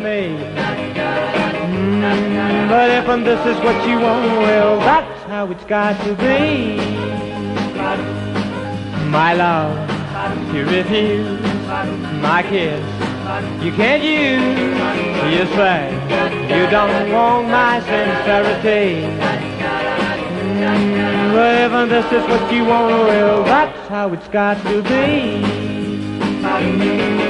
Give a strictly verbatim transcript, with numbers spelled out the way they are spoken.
me. Mm, but if and this is what you want, well, that's how it's got to be. My love, you refuse my kiss. You can't use. You say you don't want my sincerity. Mm, but if and this is what you want, well, that's how it's got to be.